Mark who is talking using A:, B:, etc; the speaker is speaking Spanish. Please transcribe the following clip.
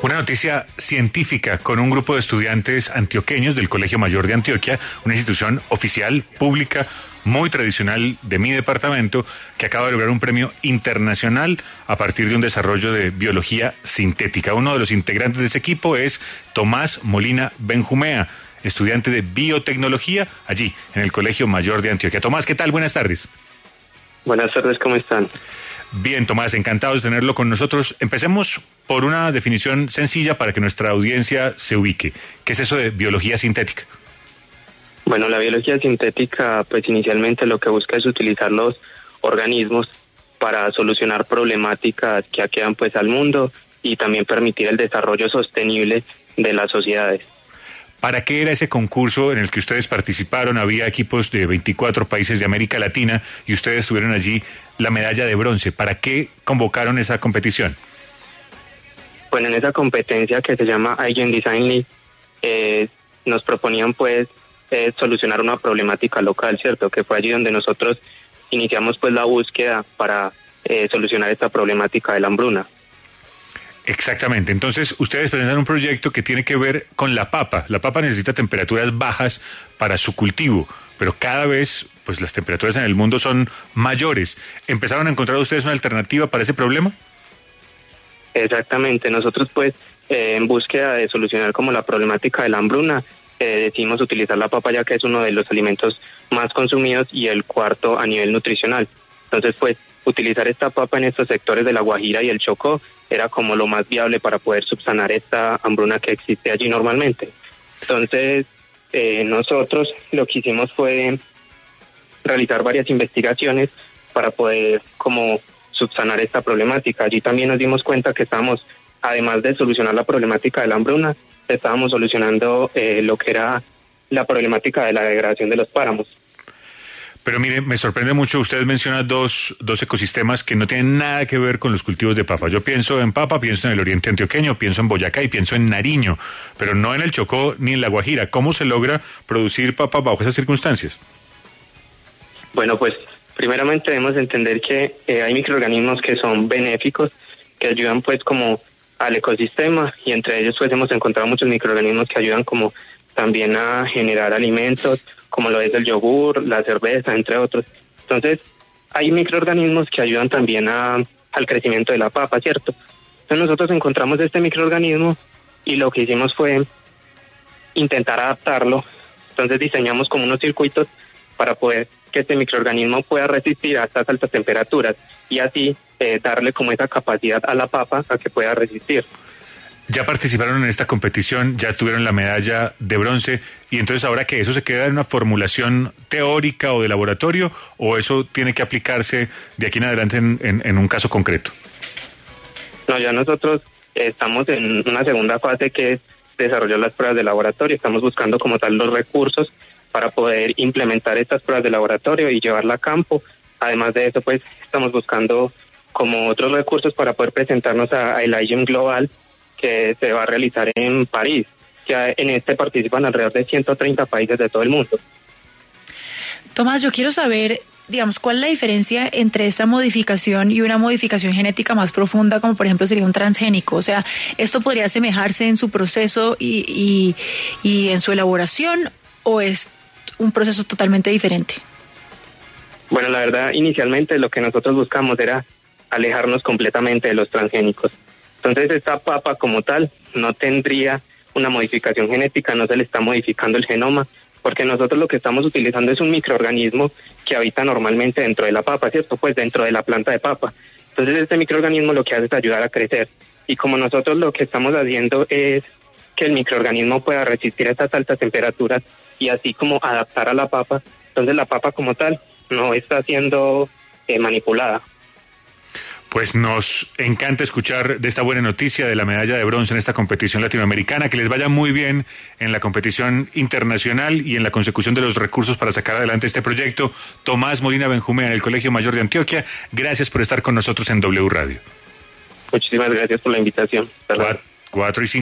A: Una noticia científica con un grupo de estudiantes antioqueños del Colegio Mayor de Antioquia, una institución oficial, pública, muy tradicional de mi departamento, que acaba de lograr un premio internacional a partir de un desarrollo de biología sintética. Uno de los integrantes de ese equipo es Tomás Molina Benjumea, estudiante de biotecnología allí en el Colegio Mayor de Antioquia. Tomás, ¿qué tal? Buenas tardes.
B: Buenas tardes, ¿cómo están?
A: Bien, Tomás, encantados de tenerlo con nosotros. Empecemos por una definición sencilla para que nuestra audiencia se ubique. ¿Qué es eso de biología sintética?
B: Bueno, la biología sintética, pues inicialmente lo que busca es utilizar los organismos para solucionar problemáticas que aquejan pues al mundo y también permitir el desarrollo sostenible de las sociedades.
A: ¿Para qué era ese concurso en el que ustedes participaron? Había equipos de 24 países de América Latina y ustedes tuvieron allí la medalla de bronce. ¿Para qué convocaron esa competición?
B: Bueno, en esa competencia que se llama iGen Design League, nos proponían pues solucionar una problemática local, ¿cierto? Que fue allí donde nosotros iniciamos pues la búsqueda para solucionar esta problemática de la hambruna.
A: Exactamente. Entonces, ustedes presentan un proyecto que tiene que ver con la papa. La papa necesita temperaturas bajas para su cultivo, pero cada vez pues las temperaturas en el mundo son mayores. ¿Empezaron a encontrar ustedes una alternativa para ese problema?
B: Exactamente. Nosotros pues en búsqueda de solucionar como la problemática de la hambruna, decidimos utilizar la papa ya que es uno de los alimentos más consumidos y el cuarto a nivel nutricional. Entonces pues utilizar esta papa en estos sectores de La Guajira y el Chocó era como lo más viable para poder subsanar esta hambruna que existe allí normalmente. Entonces, nosotros lo que hicimos fue realizar varias investigaciones para poder como subsanar esta problemática. Allí también nos dimos cuenta que estábamos, además de solucionar la problemática de la hambruna, estábamos solucionando lo que era la problemática de la degradación de los páramos.
A: Pero mire, me sorprende mucho, usted menciona dos ecosistemas que no tienen nada que ver con los cultivos de papa. Yo pienso en papa, pienso en el oriente antioqueño, pienso en Boyacá y pienso en Nariño, pero no en el Chocó ni en La Guajira. ¿Cómo se logra producir papa bajo esas circunstancias?
B: Bueno, pues primeramente debemos entender que hay microorganismos que son benéficos, que ayudan pues como al ecosistema, y entre ellos pues hemos encontrado muchos microorganismos que ayudan como también a generar alimentos, como lo es el yogur, la cerveza, entre otros. Entonces, hay microorganismos que ayudan también al crecimiento de la papa, ¿cierto? Entonces nosotros encontramos este microorganismo y lo que hicimos fue intentar adaptarlo. Entonces diseñamos como unos circuitos para poder que este microorganismo pueda resistir a estas altas temperaturas y así darle como esa capacidad a la papa a que pueda resistir.
A: Ya participaron en esta competición, ya tuvieron la medalla de bronce, y entonces ahora que eso se queda en una formulación teórica o de laboratorio, o eso tiene que aplicarse de aquí en adelante en un caso concreto.
B: No, ya nosotros estamos en una segunda fase que es desarrollar las pruebas de laboratorio. Estamos buscando como tal los recursos para poder implementar estas pruebas de laboratorio y llevarla a campo. Además de eso, pues estamos buscando como otros recursos para poder presentarnos a el iGen Global, que se va a realizar en París. Ya en este participan alrededor de 130 países de todo el mundo.
C: Tomás, yo quiero saber, digamos, ¿cuál es la diferencia entre esta modificación y una modificación genética más profunda, como por ejemplo sería un transgénico? O sea, ¿esto podría asemejarse en su proceso y en su elaboración, o es un proceso totalmente diferente?
B: Bueno, la verdad, inicialmente lo que nosotros buscamos era alejarnos completamente de los transgénicos. Entonces esta papa como tal no tendría una modificación genética, no se le está modificando el genoma, porque nosotros lo que estamos utilizando es un microorganismo que habita normalmente dentro de la papa, ¿cierto? Pues dentro de la planta de papa. Entonces este microorganismo lo que hace es ayudar a crecer. Y como nosotros lo que estamos haciendo es que el microorganismo pueda resistir a estas altas temperaturas y así como adaptar a la papa, entonces la papa como tal no está siendo manipulada.
A: Pues nos encanta escuchar de esta buena noticia de la medalla de bronce en esta competición latinoamericana. Que les vaya muy bien en la competición internacional y en la consecución de los recursos para sacar adelante este proyecto. Tomás Molina Benjumea, en el Colegio Mayor de Antioquia, gracias por estar con nosotros en W Radio.
B: Muchísimas gracias por la invitación.
A: 4:05